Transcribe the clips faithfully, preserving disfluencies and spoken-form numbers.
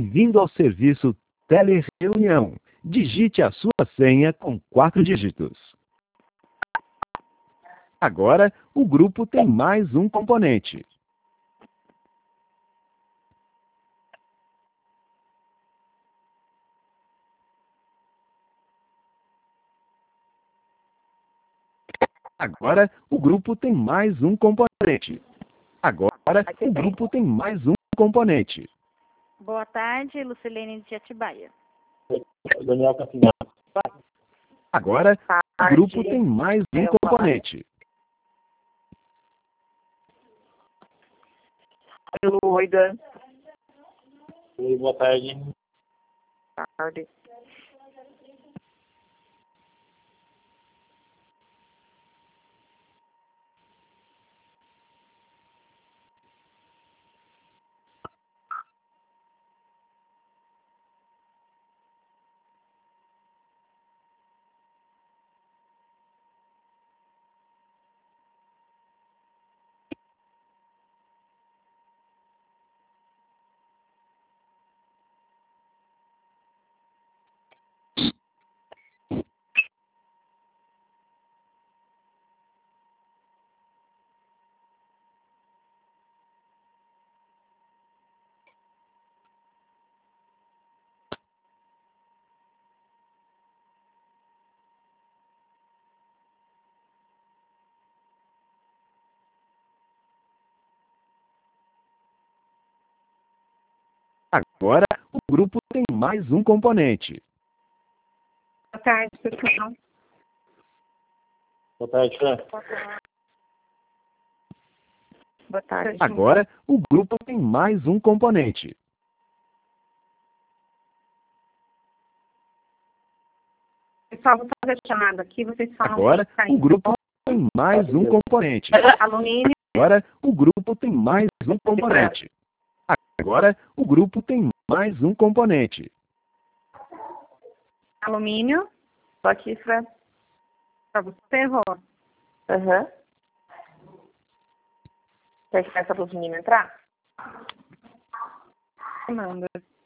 Bem-vindo ao serviço Telereunião. Digite a sua senha com quatro dígitos. Agora, o grupo tem mais um componente. Agora, o grupo tem mais um componente. Agora, o grupo tem mais um componente. Boa tarde, Lucilene de Atibaia. Daniel Campinhão. Agora, o grupo tem mais um componente. Oi, Dan. Oi, boa tarde. Boa tarde. Agora, o grupo tem mais um componente. Boa tarde, pessoal. Boa tarde, Fran. Boa tarde. Agora, o grupo tem mais um componente. Pessoal, vou fazer a chamada aqui, vocês falam. Agora, o grupo tem mais um componente. Alumínio. Agora, o grupo tem mais um componente. Agora, o grupo tem mais um componente. Alumínio. Tô aqui, Fran. Pra você, Rô. Aham. Quer que peça para os meninos entrar? Manda.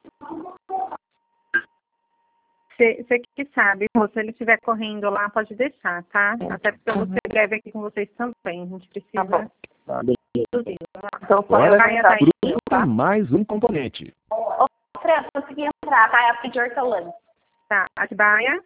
Você que sabe, Rô, se ele estiver correndo lá, pode deixar, tá? Até porque eu vou ser breve aqui com vocês também. A gente precisa... Tá bom. Tá, beleza. Então, só eu Agora, vai entrar o aí, grupo tá? tem mais um componente. Ô, Fran, consegui entrar, tá? É a de Hortolândia. Tá, Atibaia.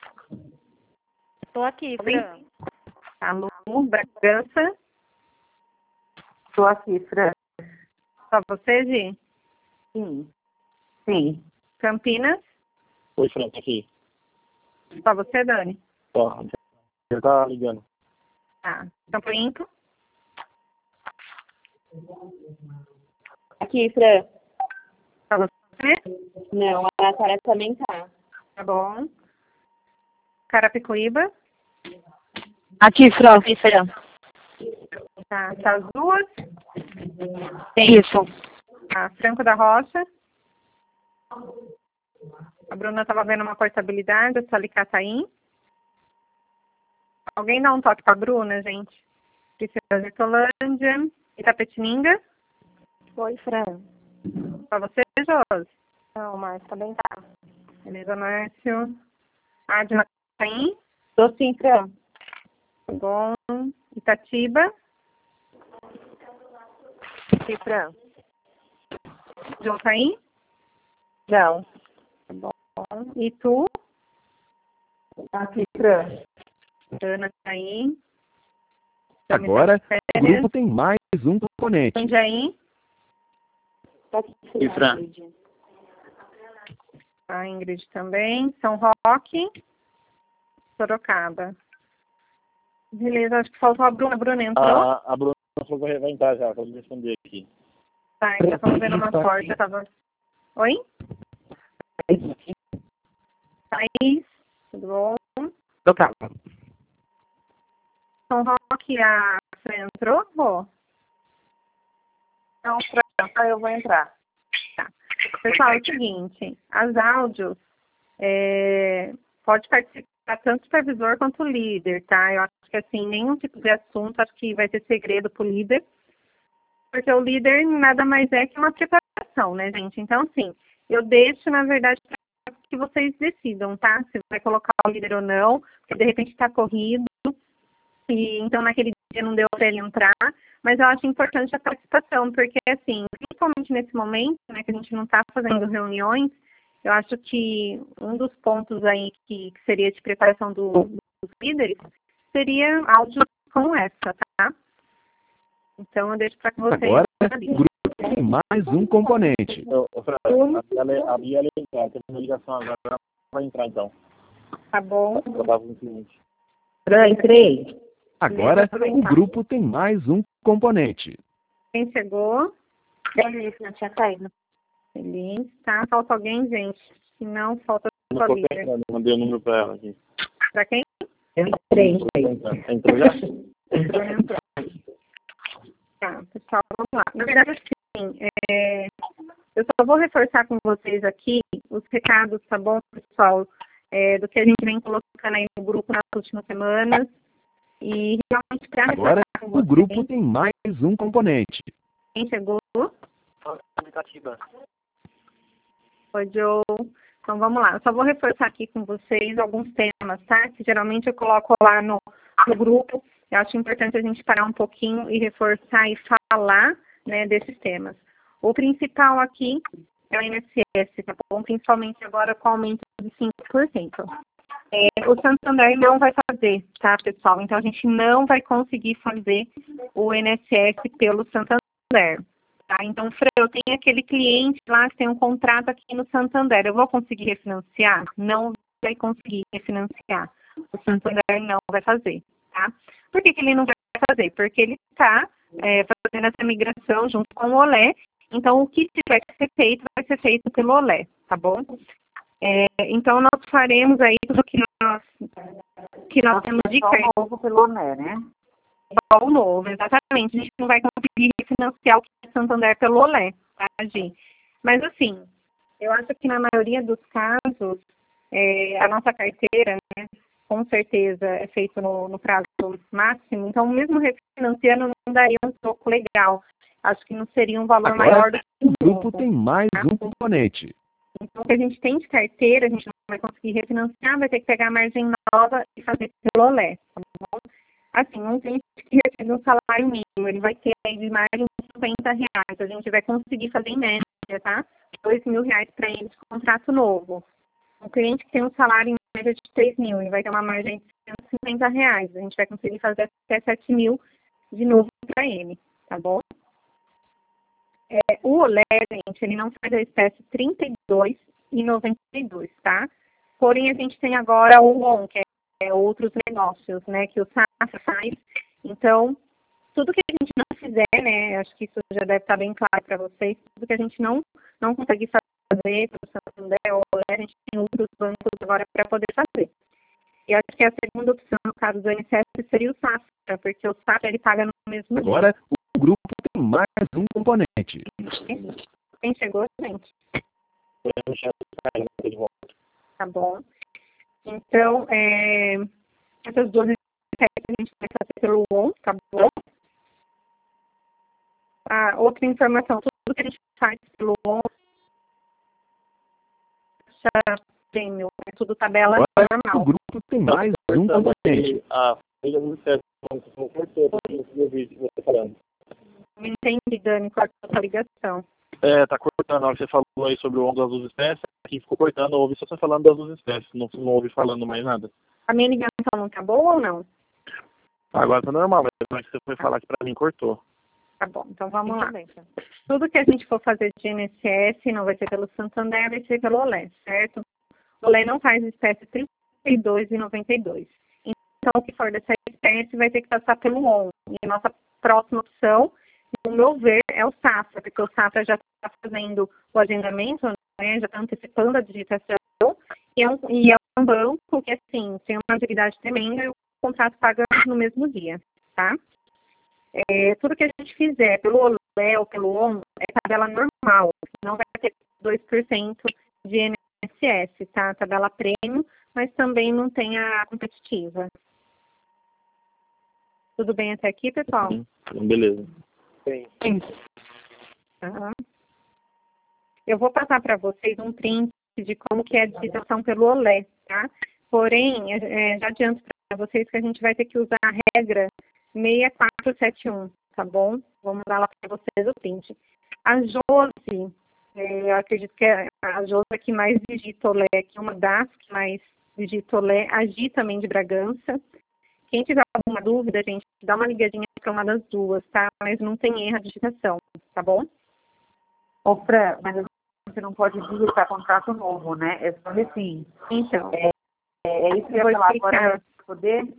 Estou aqui, Fran. Alô, Bragança. Tô aqui, Fran. Só você, Gi? Sim. Sim. Campinas. Oi, Fran, tá aqui. Só você, Dani? Ó, já tá ligando. Tá. Campo Limpo. Aqui, Fran. Só você? Não, a Natália também tá. Tá bom. Carapicuíba. Aqui, Fran. Aqui, Fran. Tá. Essas duas. Isso. Tá. Franco da Rocha. A Bruna estava vendo uma portabilidade, a Salicataim. Alguém dá um toque para a Bruna, gente? Priscila de Hortolândia. Itapetininga. Oi, Fran. Para você, Josi? Não, Márcio também tá. Beleza, Márcio. Adna Caim. Tô sim, Fran. Tá bom. Itatiba. Aqui, Fran. João Caim. Não. Tá bom. E tu? Aqui, Fran. Ana Caim. Agora, o grupo tem mais um componente. Janjaim. E Fran? A Ingrid também. São Roque. Sorocaba. Beleza, acho que faltou a Bruna. A Bruna entrou? A, a Bruna falou que vai entrar já, pode responder aqui. Tá, então estamos vendo uma porta. Tava... Oi? Thaís, tudo bom? Eu tava. São Roque, a Fran entrou? Rô? Não, Fran, eu vou entrar. Tá. Pessoal, é o seguinte, as áudios, é, pode participar tanto o supervisor quanto o líder, tá? Eu acho que, assim, nenhum tipo de assunto, acho que vai ter segredo pro líder, porque o líder nada mais é que uma preparação, né, gente? Então, assim, eu deixo, na verdade, para que vocês decidam, tá? Se vai colocar o líder ou não, porque de repente está corrido, e então naquele dia não deu para ele entrar, mas eu acho importante a participação, porque assim, principalmente nesse momento, né, que a gente não está fazendo reuniões, eu acho que um dos pontos aí que, que seria de preparação do, dos líderes seria áudio como essa, tá? Então eu deixo para que vocês... Agora, o grupo tem mais um componente. Ô, ô, Fran, a Bia ia entrar, tem uma ligação agora, ela vai entrar então. Tá bom. Eu tava com o cliente. Fran, entrei. Agora, o grupo tem mais um componente. Quem chegou? Feliz, não tinha saído. Feliz, tá? Falta alguém, gente? Se não, falta Não só tô líder. pensando, mandei o número pra ela aqui. Pra quem? Eu entrei, entrei. Entrou já? Entrou. Tá, pessoal, vamos lá. Na verdade, assim, é, eu só vou reforçar com vocês aqui os recados, tá bom, pessoal? É, do que a gente vem colocando aí no grupo nas últimas semanas. E realmente, para Agora, com o vocês, grupo tem mais um componente. quem chegou? Foi Joe. Então vamos lá. Eu só vou reforçar aqui com vocês alguns temas, tá? Que geralmente eu coloco lá no, no grupo. Eu acho importante a gente parar um pouquinho e reforçar e falar, né, desses temas. O principal aqui é o I N S S, tá bom? Principalmente agora com o aumento de cinco por cento. É, o Santander não vai fazer, tá, pessoal? Então a gente não vai conseguir fazer o I N S S pelo Santander. Tá? Então, Fran, eu tenho aquele cliente lá que tem um contrato aqui no Santander. Eu vou conseguir refinanciar? Não vai conseguir refinanciar. O Santander não vai fazer, tá? Por que que ele não vai fazer? Porque ele está é, fazendo essa migração junto com o Olé. Então, o que tiver que ser feito, vai ser feito pelo Olé, tá bom? É, então, nós faremos aí tudo que nós, que nós temos de crédito. Novo pelo Olé, né? Igual o novo, exatamente. A gente não vai conseguir refinanciar o que é Santander pelo Olé, tá, Gi? Mas, assim, eu acho que na maioria dos casos, é, a nossa carteira, né, com certeza é feito no, no prazo máximo, então mesmo refinanciando não daria um troco legal. Acho que não seria um valor Agora, maior do que o grupo tem mais um componente. Então, o que a gente tem de carteira, a gente não vai conseguir refinanciar, vai ter que pegar a margem nova e fazer pelo Olé, tá bom? Assim, um cliente que recebe um salário mínimo, ele vai ter aí de margem de cinquenta reais. A gente vai conseguir fazer em média, tá? dois mil reais para ele de contrato novo. Um cliente que tem um salário em média de três mil, ele vai ter uma margem de cento e cinquenta reais. A gente vai conseguir fazer até sete mil de novo para ele, tá bom? É, o Olé, gente, ele não faz a espécie trinta e dois e noventa e dois, tá? Porém, a gente tem agora o O N, que é outros negócios, né, que o Safra faz. Então, tudo que a gente não fizer, né, acho que isso já deve estar bem claro para vocês, tudo que a gente não, não conseguir fazer para o Santander ou Olé, a gente tem outros bancos agora para poder fazer. E acho que a segunda opção, no caso do I N S S, seria o Safra, porque o Safra, ele paga no mesmo dia. Agora, o grupo tem mais um componente. Quem chegou, gente? Tá bom. Então, é, essas duas espécies a gente vai fazer pelo O N, tá bom? A outra informação, tudo que a gente faz pelo O N, prêmio, é tudo tabela Agora, o normal. grupo tem mais um componente. A folha do certo, não cortou, não consegui ouvir você falando. Não entendi, Dani, cortou a sua ligação. É, tá cortando. Na hora que você falou aí sobre o onda das duas espécies, aqui ficou cortando, eu ouvi só você falando das duas espécies, não, não ouvi falando mais nada. A minha ligação não tá boa ou não? Agora tá normal, mas na hora que você foi falar que pra mim cortou. Tá bom, então vamos lá. Tudo que a gente for fazer de I N S S não vai ser pelo Santander, vai ser pelo Olé, certo? O Olé não faz espécie trinta e dois e noventa e dois. Então, o que for dessa espécie vai ter que passar pelo O N. E a nossa próxima opção, no meu ver, é o Safra, porque o Safra já está fazendo o agendamento, né, já está antecipando a digitação, e é, um, e é um banco que, assim, tem uma atividade tremenda e o contrato paga no mesmo dia, tá? É, tudo que a gente fizer pelo Olé ou pelo O N é tabela normal, não vai ter dois por cento de I N S S, tá? Tabela prêmio, mas também não tem a competitiva. Tudo bem até aqui, pessoal? Sim, beleza. Sim. Uhum. eu vou passar para vocês um print de como que é a digitação pelo Olé, tá? Porém, é, já adianto para vocês que a gente vai ter que usar a regra seis quatro sete um, tá bom? Vou mandar lá para vocês o print. A Josi, é, eu acredito que é a Josi que mais digita Olé, que é uma das que mais digita Olé, a Gi também de Bragança. Quem tiver alguma dúvida, gente, dá uma ligadinha para uma das duas, tá? Mas não tem erro a digitação, tá bom? Ô, Fran, mas você não pode digitar contrato novo, né? É só assim. Então, é, é isso que eu vou ia falar explicar. agora, para poder...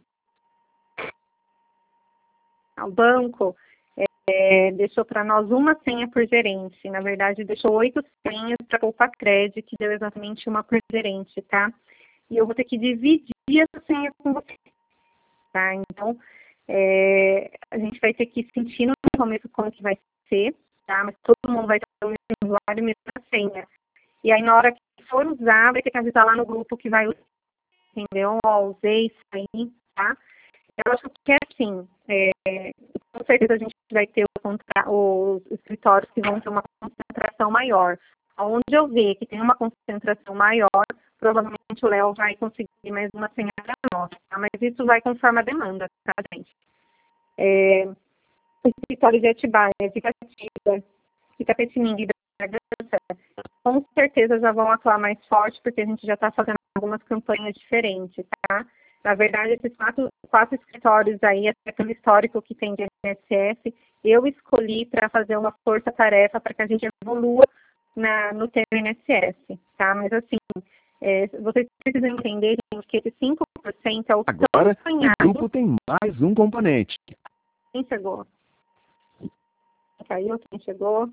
O banco é, deixou para nós uma senha por gerente. Na verdade, deixou oito senhas para poupar crédito, que deu exatamente uma por gerente, tá? E eu vou ter que dividir essa senha com você, tá? Então, é, a gente vai ter que sentir no começo como que vai ser, tá? Mas todo mundo vai ter o mesmo usuário e a mesma senha. E aí, na hora que for usar, vai ter que avisar lá no grupo que vai usar, entendeu? Ó, usei isso aí, tá? Eu acho que é assim, é, com certeza a gente vai ter o contra, os escritórios que vão ter uma concentração maior. Onde eu ver que tem uma concentração maior, provavelmente o Léo vai conseguir mais uma senha para nós, tá? Mas isso vai conforme a demanda, tá, gente? É, o escritório de Atibaia, de Catiba, de Tapetininga e da Bragança, com certeza já vão atuar mais forte, porque a gente já está fazendo algumas campanhas diferentes, tá? Na verdade, esses quatro, quatro escritórios aí, até pelo histórico que tem de I N S S, eu escolhi para fazer uma força-tarefa para que a gente evolua na, no tema I N S S, tá? Mas assim, é, vocês precisam entender, gente, que esse cinco por cento é o Agora, tão sonhado. o grupo tem mais um componente. Quem chegou? Caiu, quem chegou?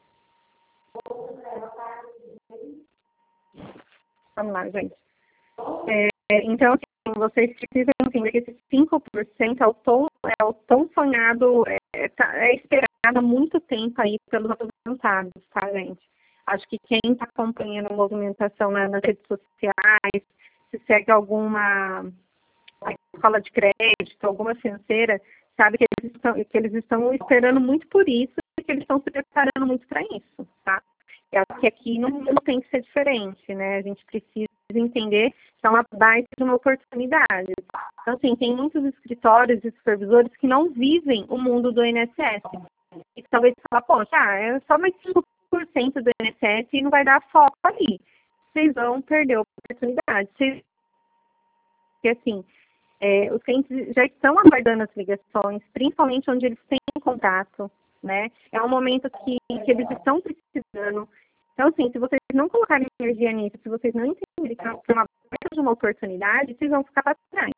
Vamos lá, gente. É, então, assim, vocês precisam entender que esse cinco por cento é o tão, é o tão sonhado, é, tá, é esperado há muito tempo aí pelos aposentados, tá, gente? Acho que quem está acompanhando a movimentação na, nas redes sociais, se segue alguma escola de crédito, alguma financeira, sabe que eles estão, que eles estão esperando muito por isso e que eles estão se preparando muito para isso, tá? Eu acho que aqui não, não tem que ser diferente, né? A gente precisa entender que é uma baita de uma oportunidade. Então, assim, tem muitos escritórios e supervisores que não vivem o mundo do I N S S. E que talvez fala, poxa, ah, é só mais cinco por cento do I N S S e não vai dar foco ali. Vocês vão perder a oportunidade. Vocês... Porque, assim, é, os clientes já estão aguardando as ligações, principalmente onde eles têm contato, né? É um momento que, que eles estão precisando. Então, assim, se vocês não colocarem energia nisso, se vocês não entenderem que é uma, de uma oportunidade, vocês vão ficar para trás.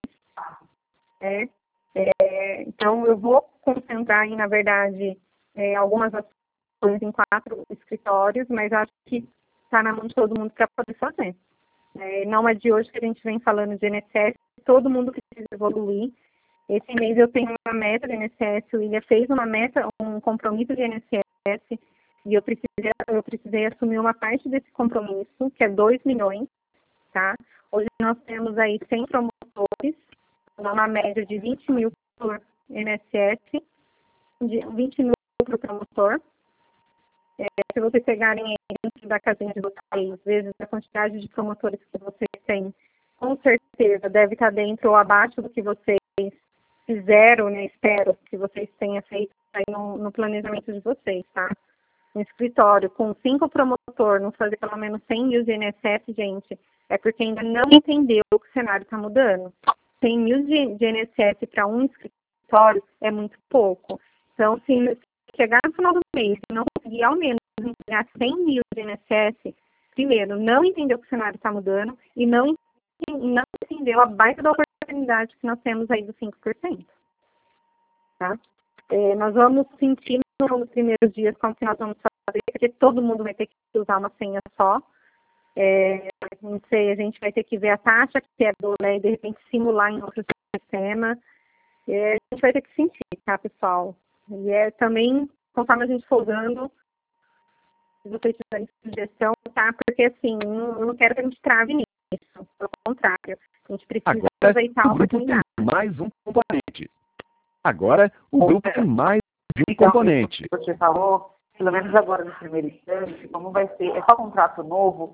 É, é, então, eu vou concentrar aí, na verdade, é, algumas ações em quatro escritórios, mas acho que está na mão de todo mundo para poder fazer. É, não é de hoje que a gente vem falando de I N S S, todo mundo precisa evoluir. Esse mês eu tenho uma meta de I N S S, o William fez uma meta, um compromisso de I N S S, e eu precisei, eu precisei assumir uma parte desse compromisso, que é dois milhões, tá? Hoje nós temos aí cem promotores, uma média de vinte mil por I N S S, de vinte mil para o promotor. É, se vocês pegarem aí dentro da casinha de vocês, vezes a quantidade de promotores que vocês têm, com certeza deve estar dentro ou abaixo do que vocês fizeram, né? Espero que vocês tenham feito aí no, no planejamento de vocês, tá? Um escritório com cinco promotores, não fazer pelo menos cem mil de I N S S, gente, é porque ainda não entendeu que o cenário está mudando. cem mil de, de I N S S para um escritório é muito pouco. Então, se chegar no final do mês e não conseguir ao menos entregar cem mil de I N S S, primeiro, não entendeu que o cenário está mudando e não, não entendeu a baita da oportunidade que nós temos aí dos cinco por cento. Tá? É, nós vamos sentir nos primeiros dias como que nós vamos fazer, porque todo mundo vai ter que usar uma senha só. É, não sei, a gente vai ter que ver a taxa que é do Olé e de repente simular em outro sistema. É, a gente vai ter que sentir, tá, pessoal? E é também, conforme a gente for usando, se vocês tiverem sugestão, tá? Porque assim, não, não quero que a gente trave nisso. Pelo contrário, a gente precisa Agora, aproveitar a o grupo tem oportunidade. mais um componente. Agora, o grupo tem mais de um Então, componente. Você falou, pelo menos agora no primeiro instante, como vai ser, é só contrato novo.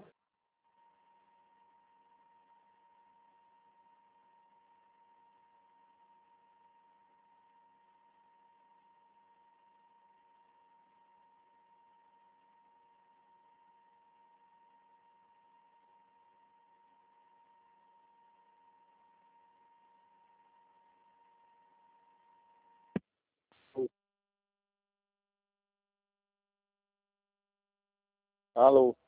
Alô?